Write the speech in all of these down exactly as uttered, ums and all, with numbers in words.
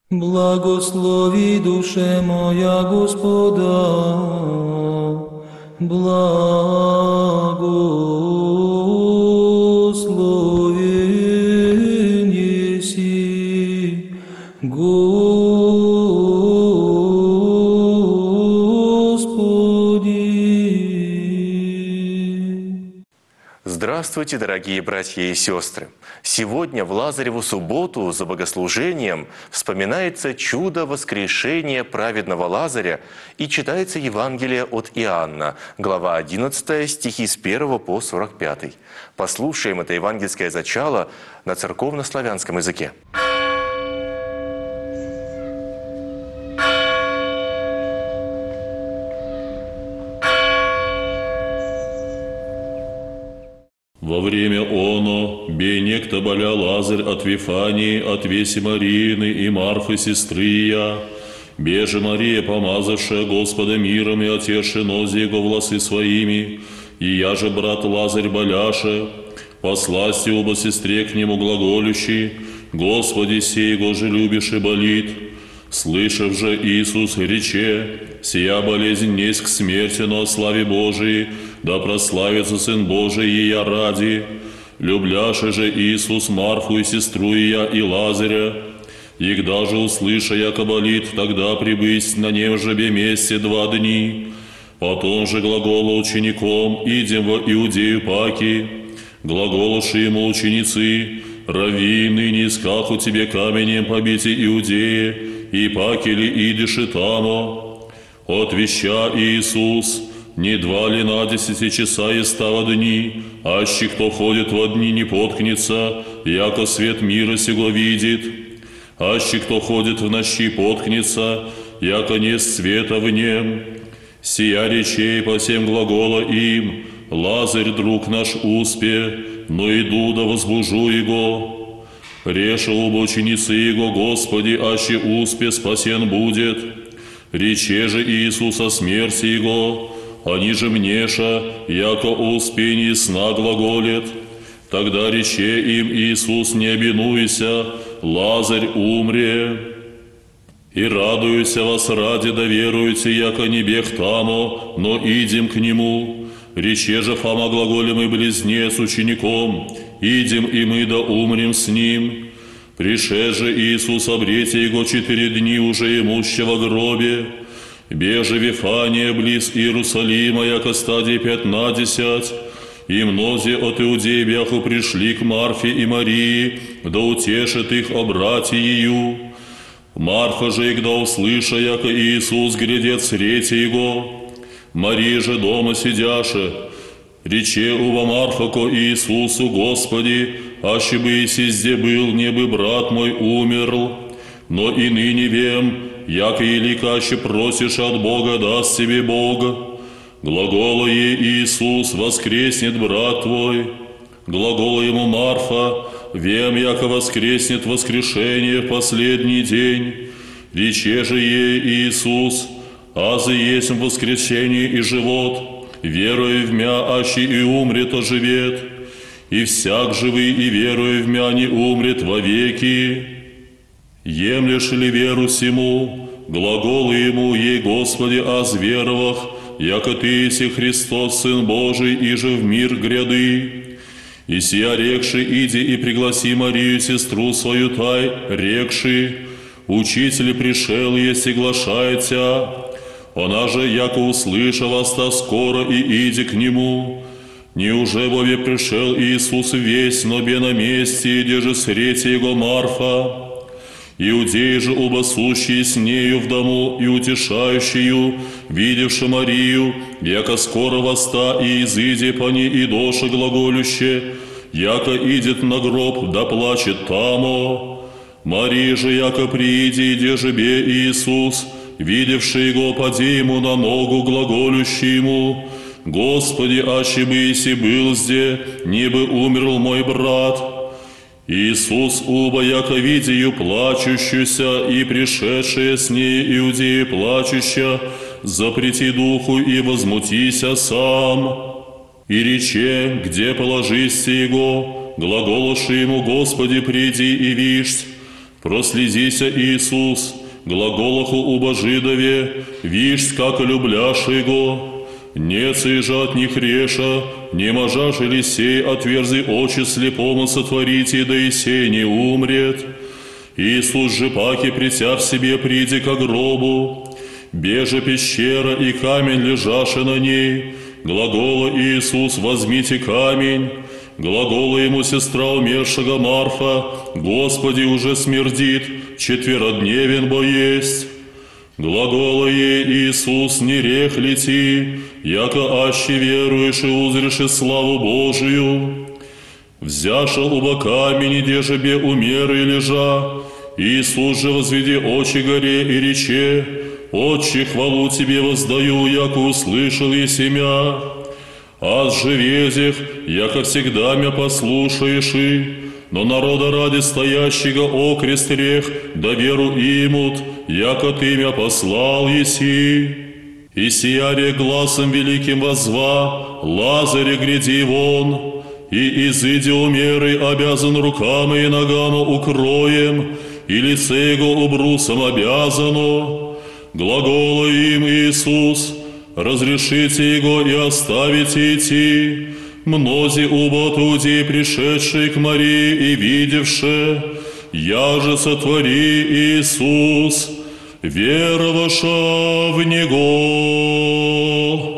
Благослови душе моя Господа, благословен еси, Господи. Здравствуйте, дорогие братья и сестры! Сегодня в Лазареву субботу за богослужением вспоминается чудо воскрешения праведного Лазаря и читается Евангелие от Иоанна, глава одиннадцатая, стихи с первого по сорок пятый. Послушаем это евангельское зачало на церковно-славянском языке. Во время оно, бей некто боля Лазарь от Вифании, от Веси Марины и Марфы сестры я, беже Мария, помазавшая Господа миром и отеши нози его волосы своими, и я же, брат Лазарь боляше, посласти оба сестре к нему глаголющий, Господи, сей его же любишь и болит. Слышав же Иисус рече, сия болезнь несть к смерти, но о славе Божией, да прославится Сын Божий и я ради. Любляше же Иисус Марфу и сестру и я и Лазаря, и когда же услыша, яко болит, тогда прибысть на нем же бе месте два дни. Потом же глагола учеником, идем во Иудею паки, глаголоши ему ученицы, рави ныне искаху тебе каменем побите Иудеи, и паки ли идешь и тамо. Отвеща Иисус, не два ли на десяти часа и става дни, аще кто ходит во дни не поткнется, яко свет мира сего видит. Аще кто ходит в ночи поткнется, яко не света в нем. Сия речей по всем глагола им, Лазарь, друг наш, успе, но иду да возбужу его. Реша об ученицы его, Господи, аще успе спасен будет. Рече же Иисус о смерти его, они же мнеша, яко о успении сна глаголет. Тогда рече им Иисус, не обинуйся, Лазарь умре. И радуйся вас ради, да веруйте, яко не бег тамо, но идем к нему. Рече же Фома глаголемый близнец учеником, идем и мы да умрем с ним. Прише же Иисус обрете его четыре дни уже имущего гробе. Беже Вифания близ Иерусалима, яко стадии пятнадесять, и мнози от Иудеи бяху пришли к Марфе и Марии, да утешит их о брате ее. Марфа же, когда услыша, яко Иисус грядет срети его, Мария же дома сидяше, рече ува Марфа ко Иисусу, Господи, аще бы и сизде был, не бы брат мой умерл, но и ныне вем, яко елика аще просишь от Бога, даст тебе Бог. Глагола ей Иисус, воскреснет брат твой. Глагола ему Марфа, вем, яко воскреснет воскрешение в последний день. Рече же ей Иисус, азы есть воскрешение и живот, веруя в мя, аще и умрет, оживет, и всяк живый и веруя в мя не умрет вовеки. Емлешь ли веру сему, глаголы ему ей, Господи, аз веровах, яко Ты еси Христос, Сын Божий, и же в мир гряды. И сия рекши, иди и пригласи Марию, сестру свою тай, рекши, Учитель пришел, если глашается. Она же, яко услыша вас, та скоро и иди к нему. Неуже вове пришел Иисус весь, но бе на месте, где же срети его Марфа. Иудеи же оба сущие с нею в дому и утешающую, видевши Марию, яко скоро воста и изыди по ней и доша глаголюще, яко идет на гроб, да плачет тамо. Мария же, яко прииди, где же бе Иисус, видевши его, поди ему на ногу глаголющий ему, Господи, аще бы иси был зде, не бы умерл мой брат. Иисус, уба, яко видею плачущуюся и пришедшие с ней Иудеи плачуща, запрети духу и возмутися сам. И рече, где положись его, глаголоши ему, Господи, приди и вишь, Прослезися, Иисус, глаголаху убожидове, вишь, как любляш его. Не же от них реша, не можаш Елисей, отверзи очи слепому сотворите, да и сей не умрет. Иисус же паки, притя в себе, приди ко гробу, беже пещера и камень, лежаше на ней. Глагола Иисус, возьмите камень. Глагола ему сестра умершего Марфа, Господи, уже смердит, четверодневен бо есть. Глагола ей Иисус, не рех лети, яко аще веруешь и узришь славу Божию. Взяшел уба камень, где же бе умеры лежа, Иисус же возведи очи горе и рече, Отче, хвалу Тебе воздаю, яко услышал и семя. Аз же везех, яко всегда мя послушаешь и, но народа ради стоящего окрест рех, да веру имут, яко Ты мя послал еси. И сияре гласом великим возва, Лазаря, гряди вон, и изыди умеры обязан руками и ногами укроем, и лице его убрусом обязано. Глагола им Иисус, разрешите его и оставите идти. Мнози убо туди, пришедшие к Марии и видевше, я же сотвори Иисус, вероваша в Него.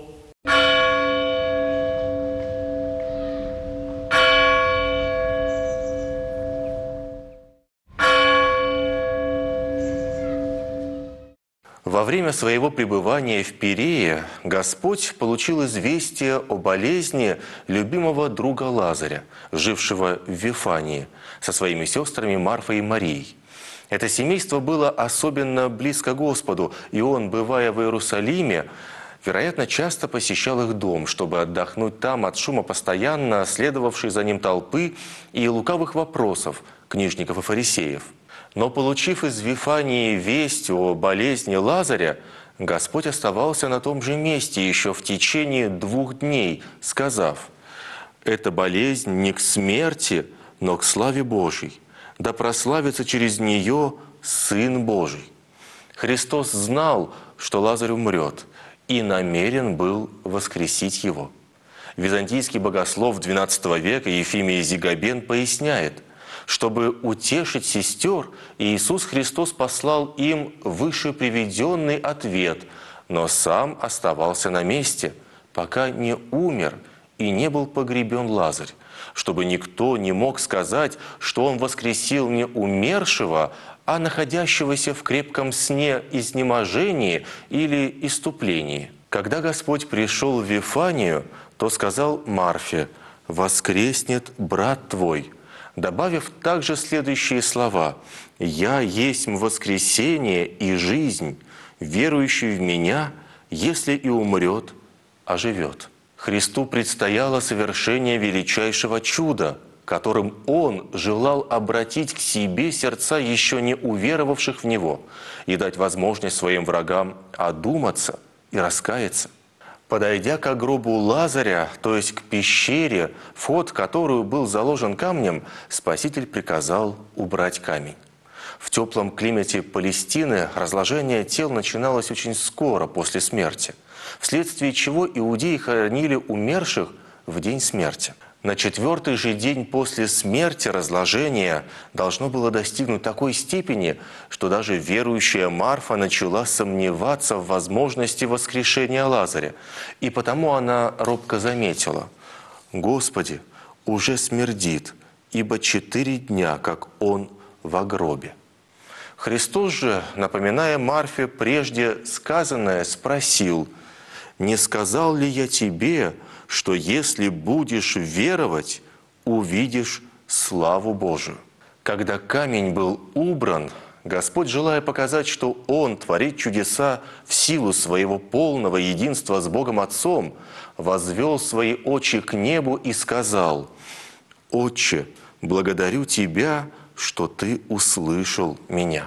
Во время своего пребывания в Пирее Господь получил известие о болезни любимого друга Лазаря, жившего в Вифании, со своими сестрами Марфой и Марией. Это семейство было особенно близко Господу, и он, бывая в Иерусалиме, вероятно, часто посещал их дом, чтобы отдохнуть там от шума постоянно следовавшей за ним толпы и лукавых вопросов книжников и фарисеев. Но, получив из Вифании весть о болезни Лазаря, Господь оставался на том же месте еще в течение двух дней, сказав: «Эта болезнь не к смерти, но к славе Божьей, да прославится через нее Сын Божий». Христос знал, что Лазарь умрет, и намерен был воскресить его. Византийский богослов двенадцатого века Ефимий Зигабен поясняет: чтобы утешить сестер, Иисус Христос послал им выше приведенный ответ, но сам оставался на месте, пока не умер и не был погребен Лазарь, чтобы никто не мог сказать, что Он воскресил не умершего, а находящегося в крепком сне изнеможении или иступлении. Когда Господь пришел в Вифанию, то сказал Марфе: «Воскреснет брат твой», добавив также следующие слова: «Я есть воскресение и жизнь, верующий в Меня, если и умрет, оживет». Христу предстояло совершение величайшего чуда, которым Он желал обратить к себе сердца еще не уверовавших в Него и дать возможность своим врагам одуматься и раскаяться. Подойдя к гробу Лазаря, то есть к пещере, вход в которую был заложен камнем, Спаситель приказал убрать камень. В теплом климате Палестины разложение тел начиналось очень скоро после смерти, вследствие чего иудеи хоронили умерших в день смерти. На четвертый же день после смерти разложение должно было достигнуть такой степени, что даже верующая Марфа начала сомневаться в возможности воскрешения Лазаря. И потому она робко заметила: «Господи, уже смердит, ибо четыре дня, как он во гробе». Христос же, напоминая Марфе прежде сказанное, спросил: «Не сказал ли я тебе, что если будешь веровать, увидишь славу Божию?» Когда камень был убран, Господь, желая показать, что Он творит чудеса в силу своего полного единства с Богом Отцом, возвел свои очи к небу и сказал: «Отче, благодарю Тебя, что Ты услышал меня».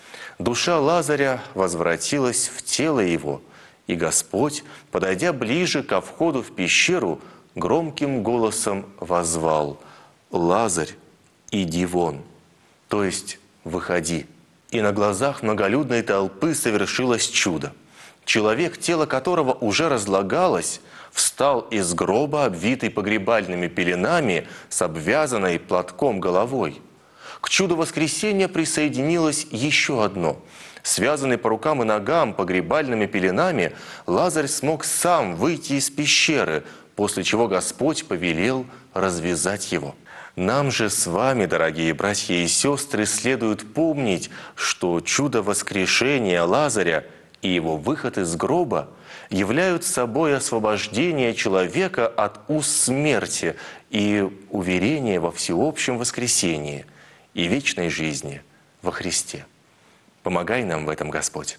Душа Лазаря возвратилась в тело его, и Господь, подойдя ближе ко входу в пещеру, громким голосом воззвал: «Лазарь, иди вон!» То есть выходи». И на глазах многолюдной толпы совершилось чудо. Человек, тело которого уже разлагалось, встал из гроба, обвитый погребальными пеленами, с обвязанной платком головой. К чуду воскресения присоединилось еще одно. Связанный по рукам и ногам погребальными пеленами, Лазарь смог сам выйти из пещеры, после чего Господь повелел развязать его. Нам же с вами, дорогие братья и сестры, следует помнить, что чудо воскрешения Лазаря и его выход из гроба являют собой освобождение человека от уз смерти и уверение во всеобщем воскресении и вечной жизни во Христе. Помогай нам в этом, Господь.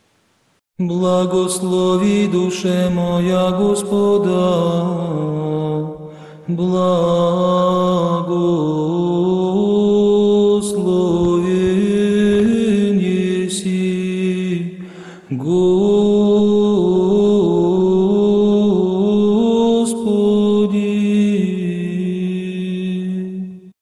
Благослови, душе моя, Господа, благословен еси, Господи.